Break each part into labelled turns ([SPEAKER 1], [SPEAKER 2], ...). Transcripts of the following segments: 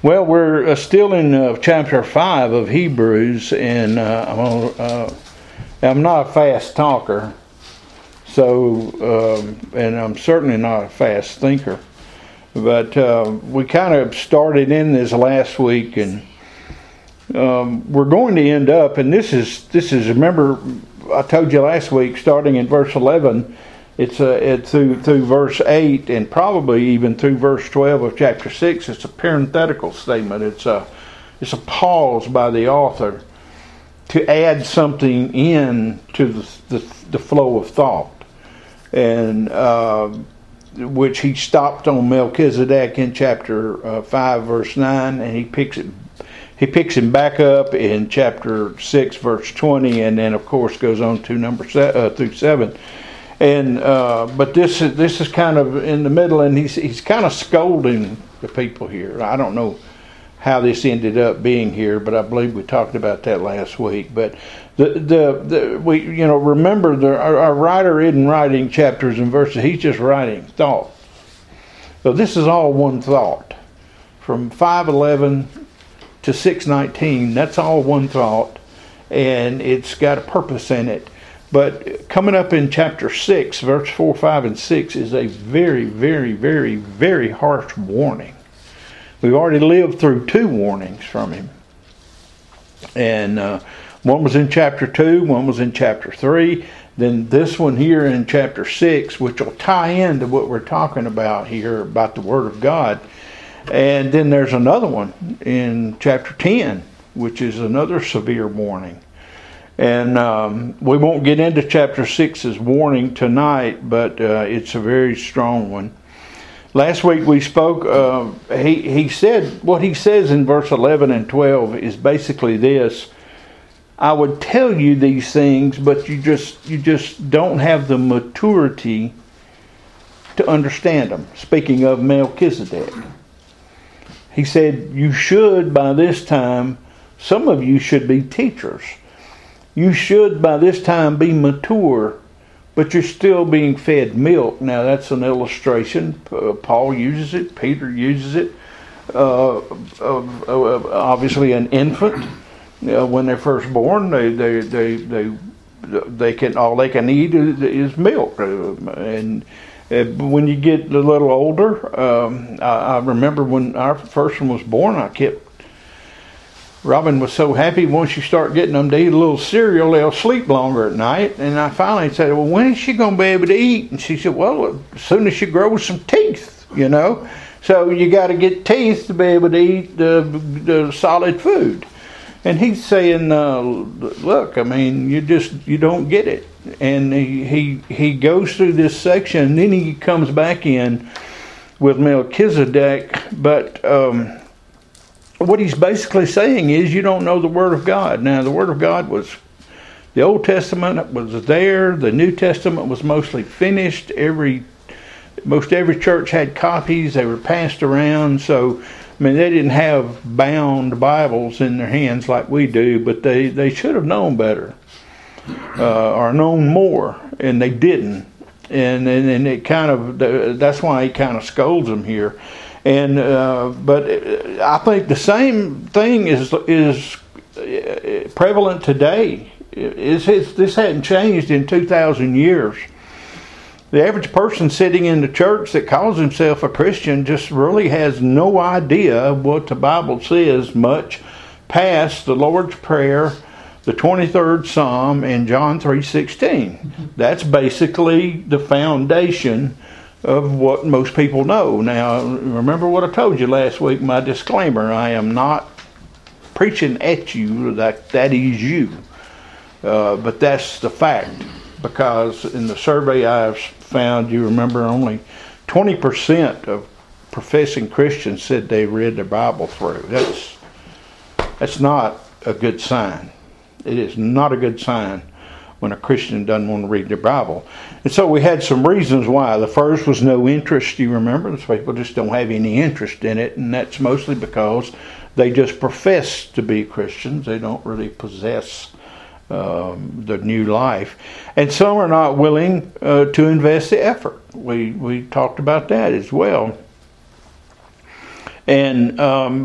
[SPEAKER 1] Well, we're still in chapter 5 of Hebrews, and I'm not a fast talker, so and I'm certainly not a fast thinker. But we kind of started in this last week, and we're going to end up. And this is remember I told you last week, starting in verse 11. It's through verse 8 and probably even through verse 12 of chapter 6. It's a parenthetical statement. It's a pause by the author to add something in to the flow of thought, and which he stopped on Melchizedek in chapter 5 verse 9, and he picks him back up in chapter 6 verse 20, and then of course goes on to through 7. And but this is kind of in the middle, and he's kind of scolding the people here. I don't know how this ended up being here, but I believe we talked about that last week. But we remember our writer isn't writing chapters and verses; he's just writing thought. So this is all one thought, from 5:11 to 6:19. That's all one thought, and it's got a purpose in it. But coming up in chapter 6, verse 4, 5, and 6 is a very, very, very, very harsh warning. We've already lived through 2 warnings from him. And one was in chapter 2, one was in chapter 3. Then this one here in chapter 6, which will tie into what we're talking about here, about the Word of God. And then there's another one in chapter 10, which is another severe warning. And we won't get into chapter 6's warning tonight, but it's a very strong one. Last week we spoke, he said, what he says in verse 11 and 12 is basically this: I would tell you these things, but you just don't have the maturity to understand them. Speaking of Melchizedek. He said, you should by this time, some of you should be teachers. You should by this time be mature, but you're still being fed milk. Now that's an illustration. Paul uses it. Peter uses it. Obviously, an infant, when they're first born, they can all they can eat is milk. And when you get a little older, I remember when our first one was born, Robin was so happy once you start getting them to eat a little cereal, they'll sleep longer at night. And I finally said, well, when is she going to be able to eat? And she said, well, as soon as she grows some teeth, So you got to get teeth to be able to eat the solid food. And he's saying, look, I mean, you don't get it. And he goes through this section, and then he comes back in with Melchizedek, but what he's basically saying is you don't know the Word of God. Now, the Word of God the Old Testament was there. The New Testament was mostly finished. Most every church had copies. They were passed around. So, I mean, they didn't have bound Bibles in their hands like we do, but they should have known better or known more, and they didn't. And it kind of, that's why he kind of scolds them here. And but I think the same thing is prevalent today. This hadn't changed in 2,000 years. The average person sitting in the church that calls himself a Christian just really has no idea what the Bible says much past the Lord's Prayer, the 23rd Psalm, and John 3:16. That's basically the foundation of what most people know. Now, remember what I told you last week, my disclaimer: I am not preaching at you, that is you. But that's the fact, because in the survey I've found, you remember, only 20% of professing Christians said they read their Bible through. That's not a good sign. It is not a good sign when a Christian doesn't want to read their Bible. And so we had some reasons why. The first was no interest. You remember, those people just don't have any interest in it, and that's mostly because they just profess to be Christians. They don't really possess the new life. And some are not willing to invest the effort. We talked about that as well. And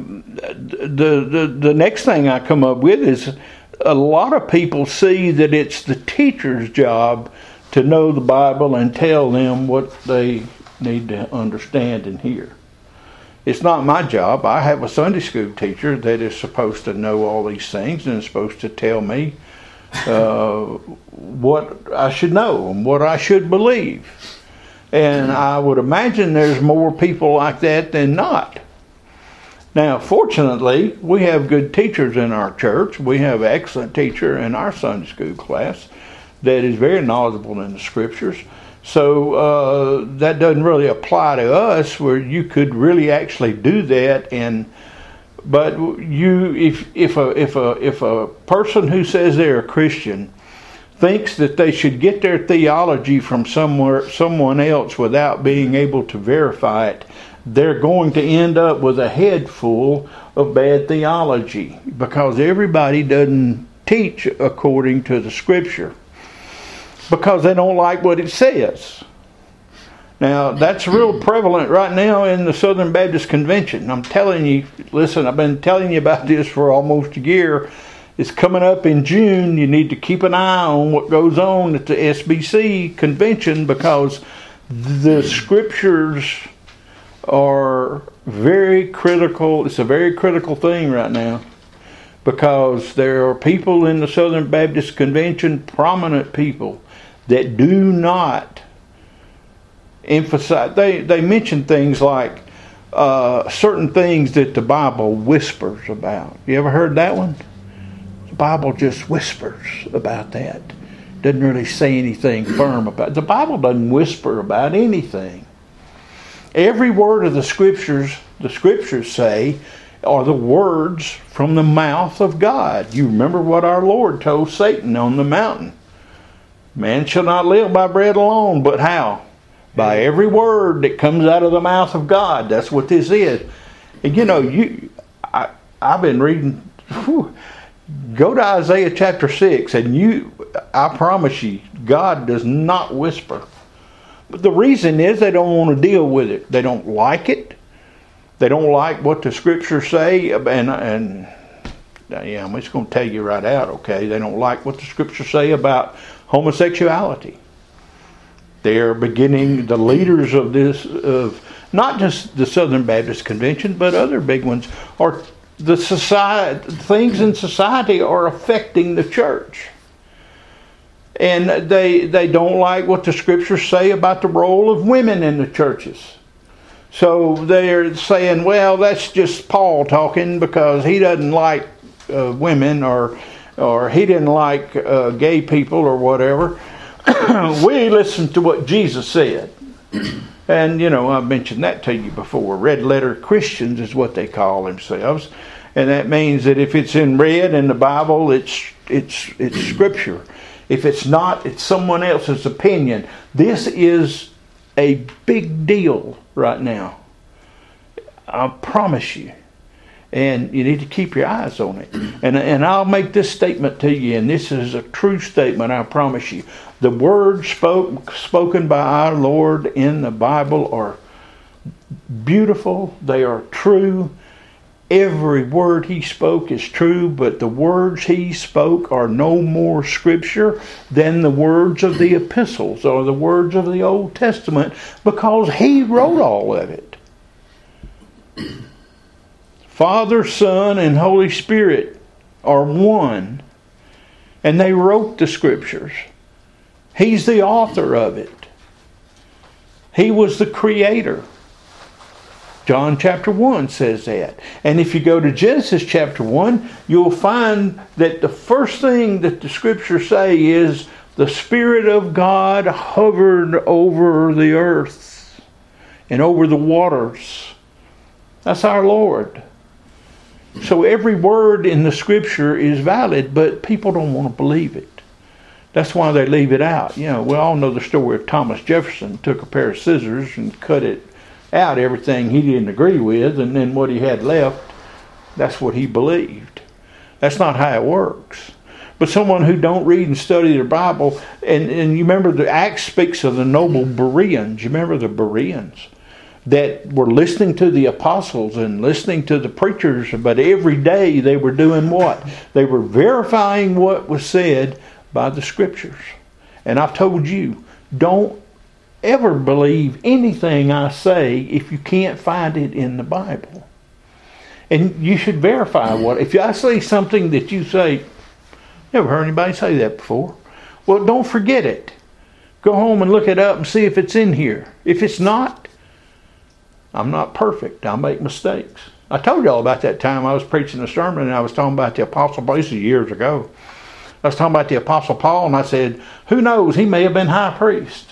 [SPEAKER 1] the next thing I come up with is a lot of people see that it's the teacher's job to know the Bible and tell them what they need to understand and hear. It's not my job. I have a Sunday school teacher that is supposed to know all these things and is supposed to tell me what I should know and what I should believe. And I would imagine there's more people like that than not. Now, fortunately, we have good teachers in our church. We have an excellent teacher in our Sunday school class that is very knowledgeable in the Scriptures. So that doesn't really apply to us, where you could really actually do that. But if a person who says they're a Christian thinks that they should get their theology from someone else without being able to verify it, they're going to end up with a head full of bad theology, because everybody doesn't teach according to the Scripture, because they don't like what it says. Now, that's real prevalent right now in the Southern Baptist Convention. I'm telling you, listen, I've been telling you about this for almost a year. It's coming up in June. You need to keep an eye on what goes on at the SBC convention, because the Scriptures are very critical. It's a very critical thing right now, because there are people in the Southern Baptist Convention, prominent people, that do not emphasize. They mention things like certain things that the Bible whispers about. You ever heard that one? The Bible just whispers about that. Doesn't really say anything firm about it. The Bible doesn't whisper about anything. Every word of the Scriptures say, are the words from the mouth of God. You remember what our Lord told Satan on the mountain. Man shall not live by bread alone, but how? By every word that comes out of the mouth of God. That's what this is. And you know, I've been reading. Go to Isaiah chapter 6, and I promise you, God does not whisper. But the reason is they don't want to deal with it. They don't like it. They don't like what the Scriptures say. And yeah, I'm just going to tell you right out, okay? They don't like what the Scriptures say about homosexuality. They're beginning, the leaders of this, of not just the Southern Baptist Convention, but other big ones, are the society. Things in society are affecting the church. And they don't like what the Scriptures say about the role of women in the churches. So they're saying, well, that's just Paul talking, because he doesn't like women, or he didn't like gay people or whatever. We listen to what Jesus said. And, you know, I've mentioned that to you before. Red letter Christians is what they call themselves. And that means that if it's in red in the Bible, it's Scripture. If it's not, it's someone else's opinion. This is a big deal right now. I promise you. And you need to keep your eyes on it. And I'll make this statement to you, and this is a true statement, I promise you. The words spoken by our Lord in the Bible are beautiful. They are true. Every word He spoke is true, but the words He spoke are no more Scripture than the words of the epistles or the words of the Old Testament, because He wrote all of it. Father, Son, and Holy Spirit are one, and they wrote the Scriptures. He's the author of it. He was the creator. John chapter 1 says that. And if you go to Genesis chapter 1, you'll find that the first thing that the Scriptures say is the Spirit of God hovered over the earth and over the waters. That's our Lord. So every word in the Scripture is valid, but people don't want to believe it. That's why they leave it out. You know, we all know the story of Thomas Jefferson took a pair of scissors and cut it out, everything he didn't agree with, and then what he had left, that's what he believed. That's not how it works. But someone who don't read and study their Bible, and you remember the Acts speaks of the noble Bereans. You remember the Bereans? that were listening to the apostles and listening to the preachers, but every day they were doing what? They were verifying what was said by the Scriptures. And I've told you, don't ever believe anything I say if you can't find it in the Bible. And you should verify what. If I say something that you say, never heard anybody say that before. Well, don't forget it. Go home and look it up and see if it's in here. If it's not, I'm not perfect. I'll make mistakes. I told y'all about that time I was preaching a sermon and I was talking about the Apostle Paul. This is years ago. I was talking about the Apostle Paul and I said, who knows, he may have been high priest.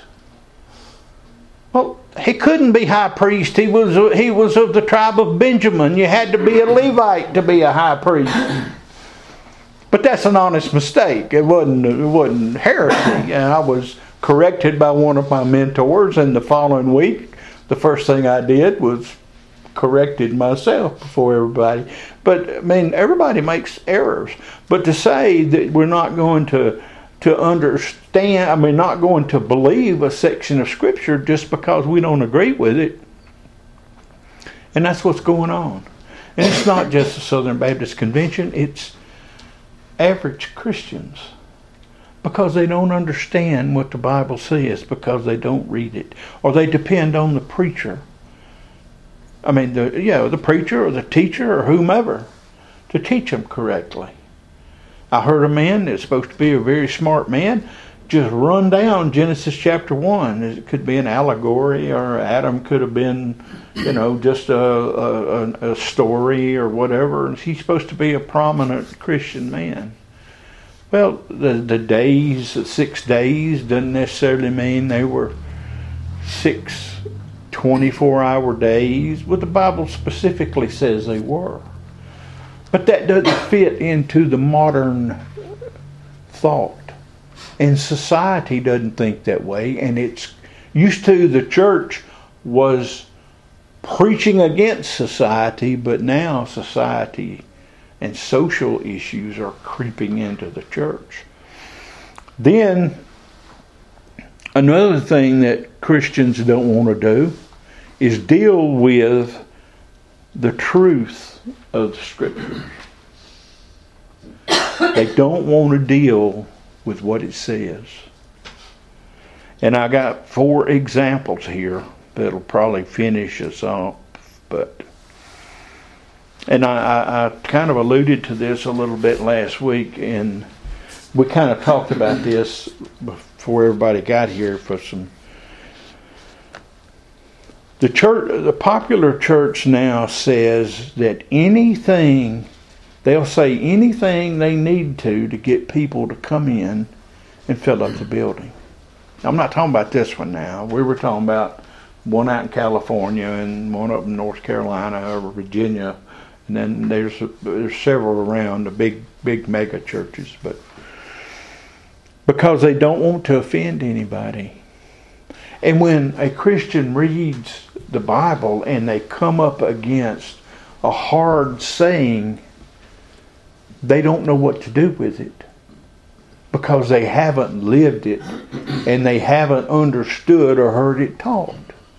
[SPEAKER 1] Well, he couldn't be high priest. He was of the tribe of Benjamin. You had to be a Levite to be a high priest. But that's an honest mistake. It wasn't heresy. And I was corrected by one of my mentors, and the following week, the first thing I did was corrected myself before everybody. But I mean, everybody makes errors. But to say that we're not going to understand, not going to believe a section of Scripture just because we don't agree with it. And that's what's going on. And it's not just the Southern Baptist Convention, it's average Christians. Because they don't understand what the Bible says, because they don't read it. Or they depend on the preacher. The preacher or the teacher or whomever to teach them correctly. I heard a man that's supposed to be a very smart man just run down Genesis chapter 1. It could be an allegory, or Adam could have been, just a story or whatever. And he's supposed to be a prominent Christian man. Well, the 6 days doesn't necessarily mean they were 6 24-hour days. Well, the Bible specifically says they were. But that doesn't fit into the modern thought. And society doesn't think that way. And it's used to, the church was preaching against society, but now society and social issues are creeping into the church. Then, another thing that Christians don't want to do is deal with the truth of the Scriptures. They don't want to deal with what it says. And I got 4 examples here that'll probably finish us off. And I kind of alluded to this a little bit last week, and we kind of talked about this before everybody got here for some. The popular church now says that they'll say anything they need to get people to come in and fill up the building. I'm not talking about this one now. We were talking about one out in California and one up in North Carolina or Virginia. And then there's several around, the big mega churches, but because they don't want to offend anybody. And when a Christian reads the Bible and they come up against a hard saying, they don't know what to do with it because they haven't lived it and they haven't understood or heard it taught.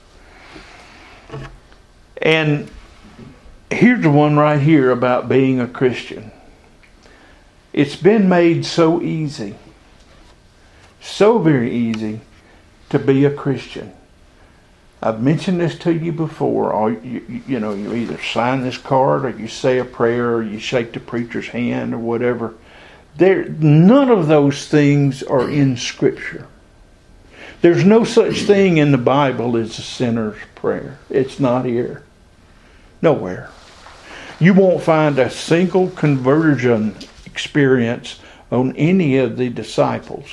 [SPEAKER 1] And here's the one right here about being a Christian. It's been made so easy, so very easy to be a Christian. I've mentioned this to you before. You either sign this card or you say a prayer or you shake the preacher's hand or whatever. None of those things are in Scripture. There's no such thing in the Bible as a sinner's prayer. It's not here. Nowhere. You won't find a single conversion experience on any of the disciples.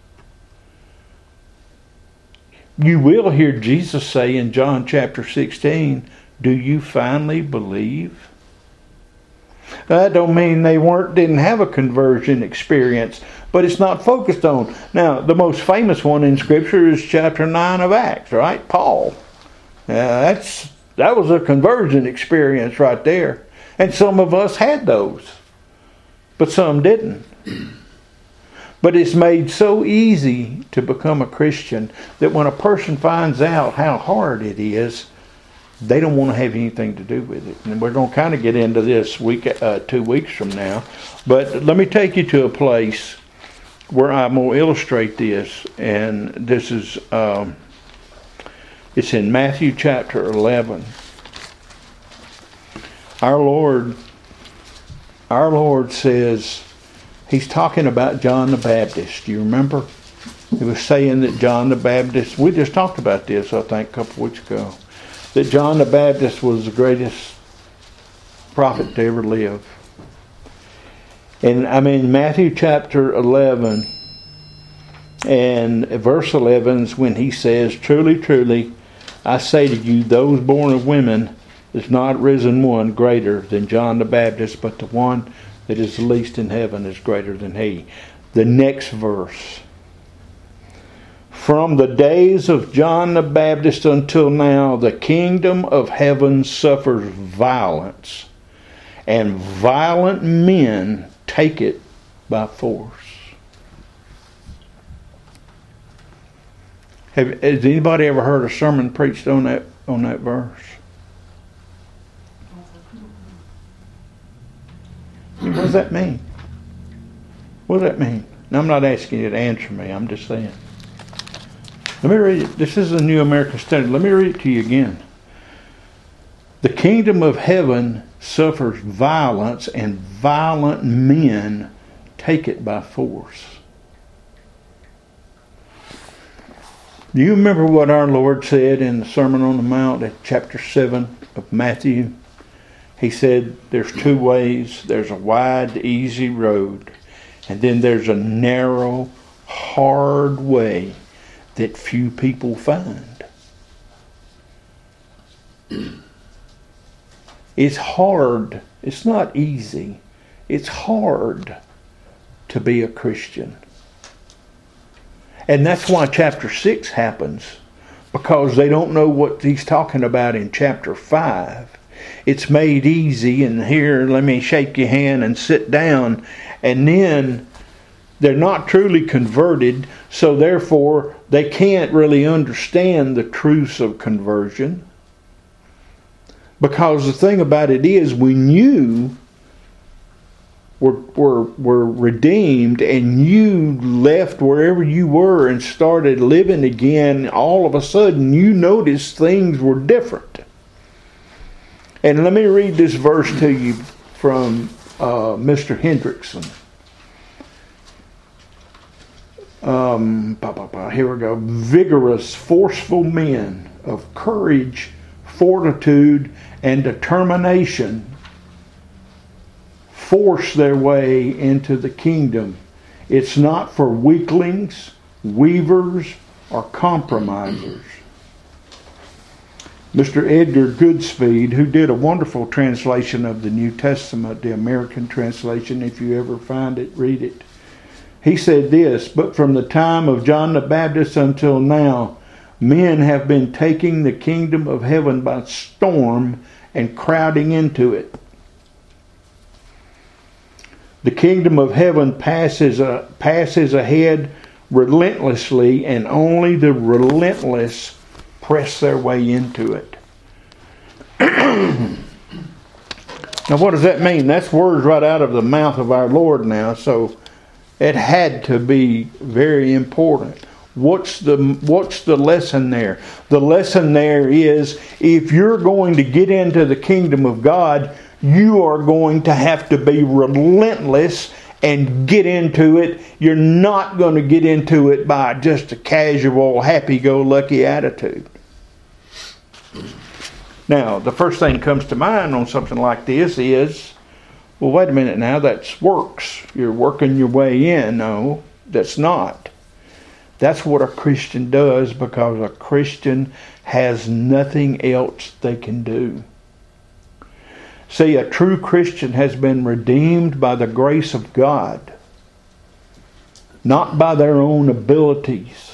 [SPEAKER 1] You will hear Jesus say in John chapter 16, "Do you finally believe?" That don't mean they didn't have a conversion experience, but it's not focused on. Now, the most famous one in Scripture is chapter 9 of Acts, right? Paul. That was a conversion experience right there. And some of us had those, but some didn't. But it's made so easy to become a Christian that when a person finds out how hard it is, they don't want to have anything to do with it. And we're going to kind of get into this 2 weeks from now. But let me take you to a place where I'm going to illustrate this. And this is, it's in Matthew chapter 11. Our Lord says, He's talking about John the Baptist. Do you remember? He was saying that John the Baptist, we just talked about this, I think, a couple of weeks ago, that John the Baptist was the greatest prophet to ever live. And I'm in Matthew chapter 11, and verse 11 is when he says, "Truly, truly, I say to you, those born of women is not risen one greater than John the Baptist, but the one that is the least in heaven is greater than he." The next verse. "From the days of John the Baptist until now, the kingdom of heaven suffers violence, and violent men take it by force." Has anybody ever heard a sermon preached on that verse? What does that mean? What does that mean? Now, I'm not asking you to answer me. I'm just saying. Let me read it. This is a New American Standard. Let me read it to you again. "The kingdom of heaven suffers violence, and violent men take it by force." Do you remember what our Lord said in the Sermon on the Mount at chapter 7 of Matthew? He said there's two ways. There's a wide, easy road, and then there's a narrow, hard way that few people find. It's hard. It's not easy. It's hard to be a Christian. And that's why chapter 6 happens, because they don't know what he's talking about in chapter 5. It's made easy, and here, let me shake your hand and sit down, and then they're not truly converted, so therefore they can't really understand the truths of conversion. Because the thing about it is, when you were redeemed and you left wherever you were and started living again, all of a sudden you noticed things were different. And let me read this verse to you from Mr. Hendrickson. Here we go. "Vigorous, forceful men of courage, fortitude, and determination force their way into the kingdom. It's not for weaklings, weavers, or compromisers." Mr. Edgar Goodspeed, who did a wonderful translation of the New Testament, the American translation, if you ever find it, read it. He said this, "But from the time of John the Baptist until now, men have been taking the kingdom of heaven by storm and crowding into it. The kingdom of heaven passes ahead relentlessly, and only the relentless press their way into it." Now, what does that mean? That's words right out of the mouth of our Lord now, so it had to be very important. What's the lesson there? The lesson there is, if you're going to get into the kingdom of God, you are going to have to be relentless and get into it. You're not going to get into it by just a casual, happy-go-lucky attitude. Now, the first thing that comes to mind on something like this is, well, wait a minute now, that's works. You're working your way in. No, that's not. That's what a Christian does, because a Christian has nothing else they can do. See, a true Christian has been redeemed by the grace of God, not by their own abilities.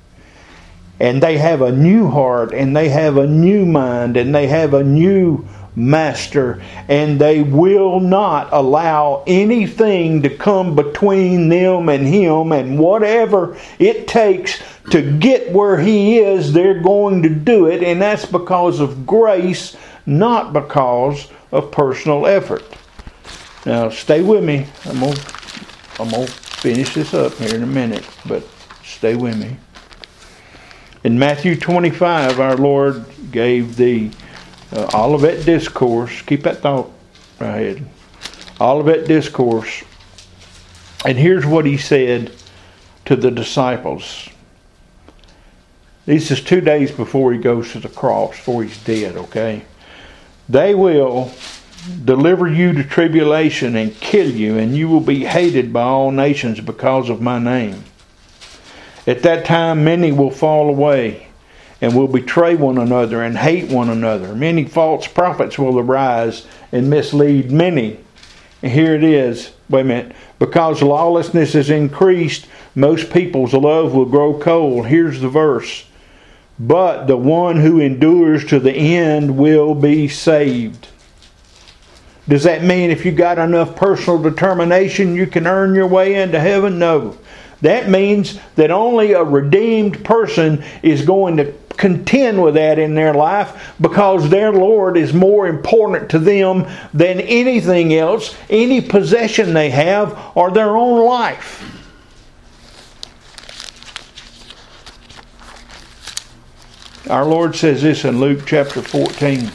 [SPEAKER 1] And they have a new heart, and they have a new mind, and they have a new master, and they will not allow anything to come between them and Him, and whatever it takes to get where He is, they're going to do it, and that's because of grace, not because of personal effort. Now stay with me. I'm gonna finish this up here in a minute, but stay with me. In Matthew 25, our Lord gave the Olivet Discourse. Keep that thought right ahead. Olivet Discourse. And here's what He said to the disciples. This is 2 days before He goes to the cross, before He's dead, okay? They will deliver you to tribulation and kill you, and you will be hated by all nations because of my name. At that time many will fall away and will betray one another and hate one another. Many false prophets will arise and mislead many. And here it is. Wait a minute. Because lawlessness is increased, most people's love will grow cold. Here's the verse. But the one who endures to the end will be saved. Does that mean if you got enough personal determination you can earn your way into heaven? No. That means that only a redeemed person is going to contend with that in their life, because their Lord is more important to them than anything else, any possession they have, or their own life. Our Lord says this in Luke chapter 14.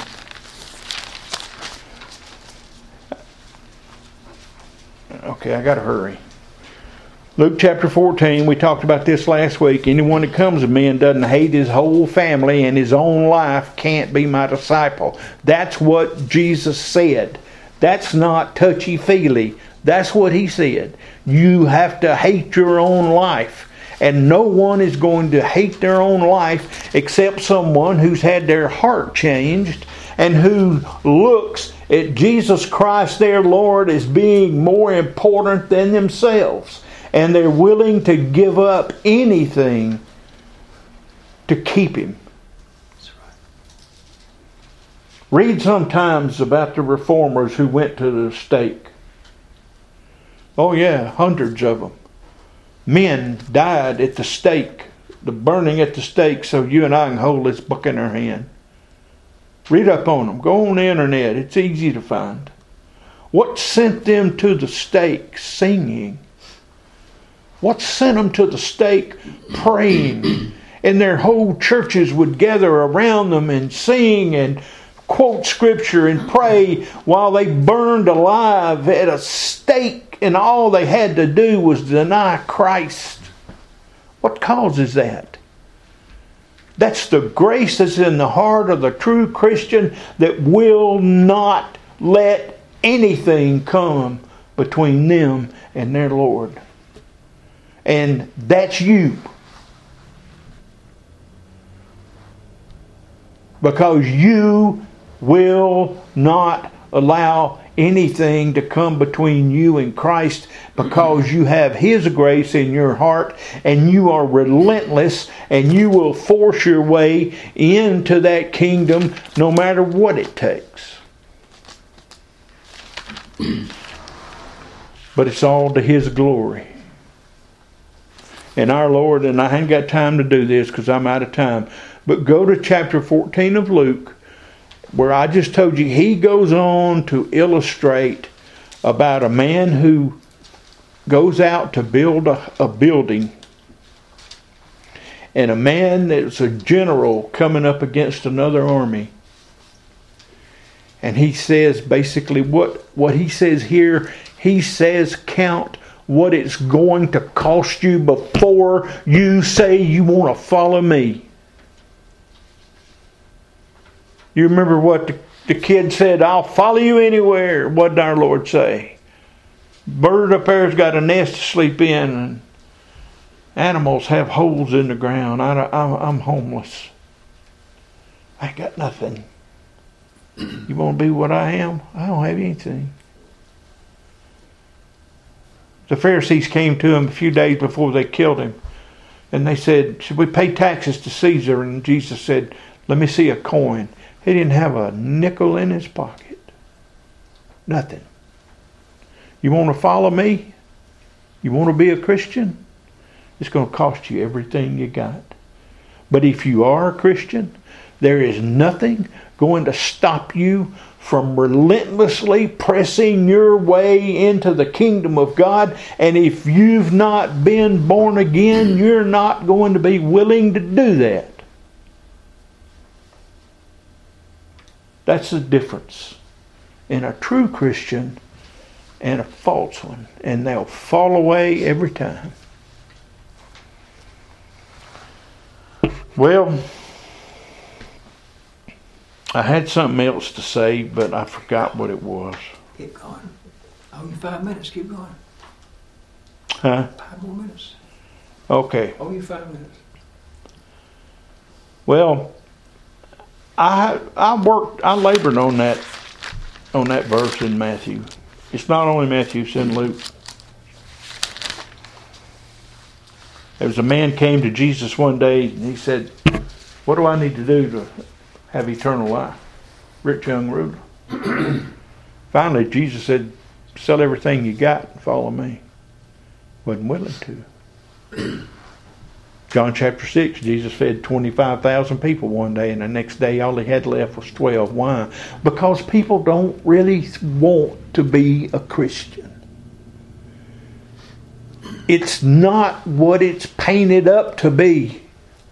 [SPEAKER 1] Okay, I got to hurry. Luke chapter 14, we talked about this last week. Anyone that comes to me and doesn't hate his whole family and his own life can't be my disciple. That's what Jesus said. That's not touchy-feely. That's what He said. You have to hate your own life. And no one is going to hate their own life except someone who's had their heart changed and who looks at Jesus Christ, their Lord, as being more important than themselves. And they're willing to give up anything to keep Him. That's right. Read sometimes about the reformers who went to the stake. Oh yeah, hundreds of them. Men died at the stake, the burning at the stake, so you and I can hold this book in our hand. Read up on them. Go on the internet. It's easy to find. What sent them to the stake? Singing. What sent them to the stake? Praying. And their whole churches would gather around them and sing and quote Scripture and pray while they burned alive at a stake, and all they had to do was deny Christ. What causes that? That's the grace that's in the heart of the true Christian that will not let anything come between them and their Lord. And that's you. Because you will not allow anything to come between you and Christ, because you have His grace in your heart and you are relentless and you will force your way into that kingdom no matter what it takes. But it's all to His glory. And our Lord, and I ain't got time to do this because I'm out of time, but go to chapter 14 of Luke, where I just told you He goes on to illustrate about a man who goes out to build a building, and a man that's a general coming up against another army. And he says basically what he says here, he says count what it's going to cost you before you say you want to follow me. You remember what the kid said, I'll follow you anywhere. What did our Lord say? Bird up there's got a nest to sleep in, and animals have holes in the ground. I'm homeless. I ain't got nothing. You want to be what I am? I don't have anything. The Pharisees came to Him a few days before they killed Him, and they said, should we pay taxes to Caesar? And Jesus said, let me see a coin. He didn't have a nickel in his pocket. Nothing. You want to follow me? You want to be a Christian? It's going to cost you everything you got. But if you are a Christian, there is nothing going to stop you from relentlessly pressing your way into the kingdom of God. And if you've not been born again, you're not going to be willing to do that. That's the difference in a true Christian and a false one. And they'll fall away every time. Well, I had something else to say, but I forgot what it was.
[SPEAKER 2] Keep going. Only 5 minutes. Keep going.
[SPEAKER 1] Huh?
[SPEAKER 2] 5 more minutes.
[SPEAKER 1] Okay.
[SPEAKER 2] Only 5 minutes.
[SPEAKER 1] Well, I labored on that verse in Matthew. It's not only Matthew, it's in Luke. There was a man came to Jesus one day and he said, "What do I need to do to have eternal life?" Rich young ruler. Finally, Jesus said, "Sell everything you got and follow me." Wasn't willing to. John chapter 6, Jesus fed 25,000 people one day, and the next day all he had left was 12. Why? Because people don't really want to be a Christian. It's not what it's painted up to be.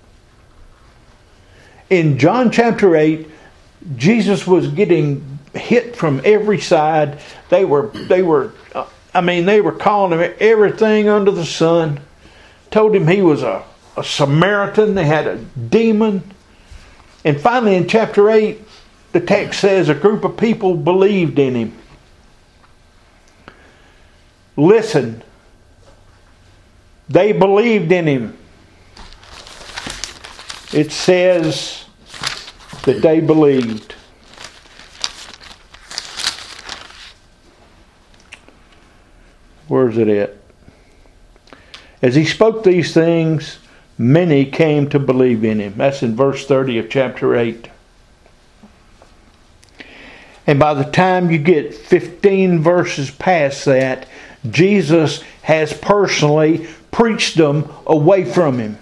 [SPEAKER 1] In John chapter 8, Jesus was getting hit from every side. They were calling him everything under the sun. Told him he was a Samaritan. They had a demon. And finally in chapter 8, the text says a group of people believed in him. Listen. They believed in him. It says that they believed. Where's it at? As he spoke these things, many came to believe in him. That's in verse 30 of chapter 8. And by the time you get 15 verses past that, Jesus has personally preached them away from him.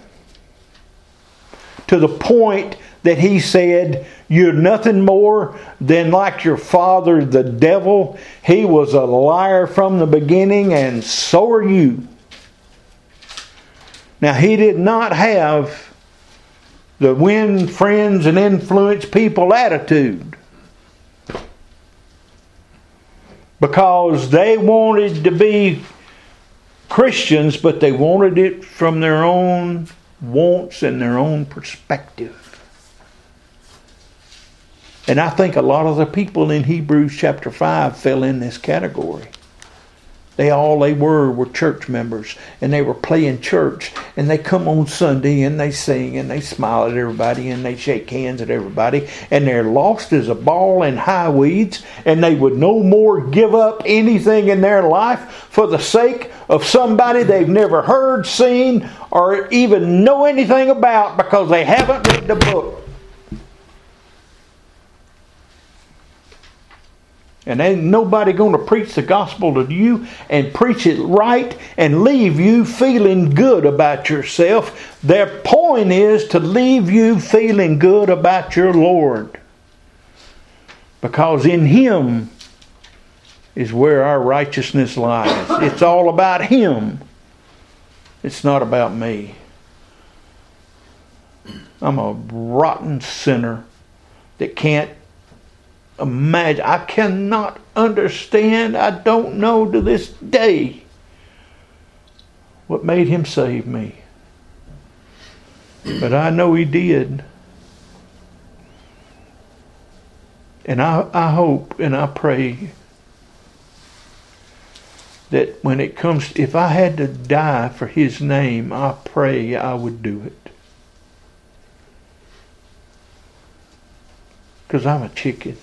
[SPEAKER 1] To the point that he said, "You're nothing more than like your father, the devil. He was a liar from the beginning, and so are you." Now, he did not have the win friends and influence people attitude, because they wanted to be Christians, but they wanted it from their own wants and their own perspective. And I think a lot of the people in Hebrews chapter 5 fell in this category. They were church members, and they were playing church, and they come on Sunday and they sing and they smile at everybody and they shake hands at everybody, and they're lost as a ball in high weeds, and they would no more give up anything in their life for the sake of somebody they've never heard, seen, or even know anything about, because they haven't read the book. And ain't nobody going to preach the gospel to you and preach it right and leave you feeling good about yourself. Their point is to leave you feeling good about your Lord. Because in Him is where our righteousness lies. It's all about Him. It's not about me. I'm a rotten sinner that can't imagine. I cannot understand. I don't know to this day what made Him save me. But I know He did. And I hope and I pray that when it comes, if I had to die for His name, I pray I would do it. Because I'm a chicken.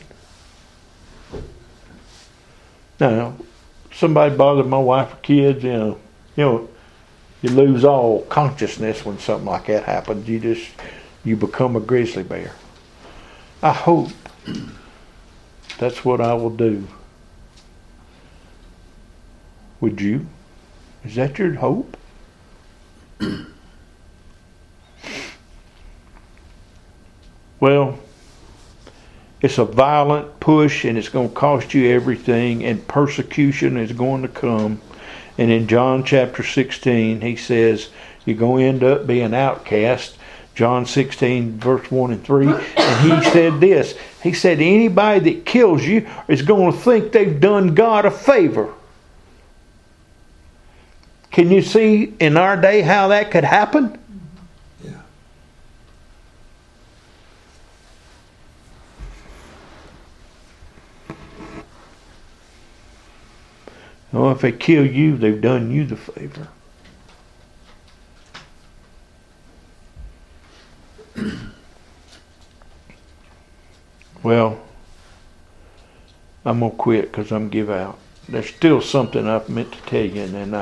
[SPEAKER 1] Now, somebody bothered my wife or kids, you lose all consciousness when something like that happens. You become a grizzly bear. I hope that's what I will do. Would you? Is that your hope? Well, it's a violent push, and it's going to cost you everything, and persecution is going to come. And in John chapter 16, he says you're going to end up being outcast. John 16, verse 1 and 3. And he said this. He said, anybody that kills you is going to think they've done God a favor. Can you see in our day how that could happen?
[SPEAKER 2] Yeah.
[SPEAKER 1] Well, if they kill you, they've done you the favor. Well, I'm going to quit because I'm give out. There's still something I've meant to tell you, and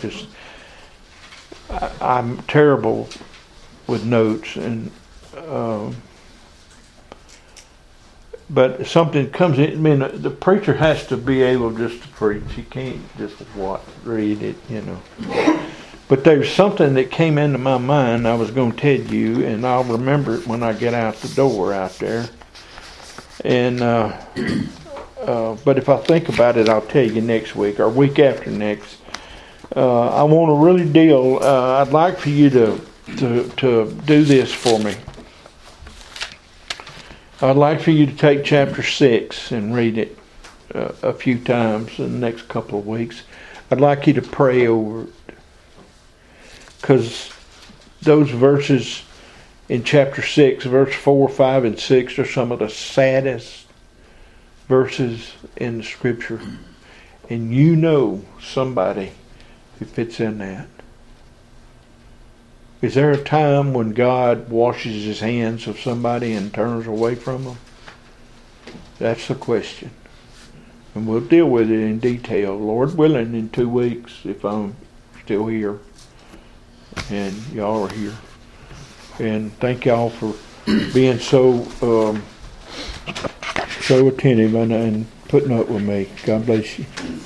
[SPEAKER 1] I'm terrible with notes, and but something comes in. I mean, the preacher has to be able just to preach. He can't just read it, you know. But there's something that came into my mind I was going to tell you, and I'll remember it when I get out the door out there. And but if I think about it, I'll tell you next week or week after next. I want to really deal. I'd like for you to do this for me. I'd like for you to take chapter 6 and read it a few times in the next couple of weeks. I'd like you to pray over it, because those verses in chapter 6, verse 4, 5, and 6 are some of the saddest verses in the Scripture. And you know somebody who fits in that. Is there a time when God washes his hands of somebody and turns away from them? That's the question. And we'll deal with it in detail, Lord willing, in 2 weeks, if I'm still here and y'all are here. And thank y'all for being so attentive and putting up with me. God bless you.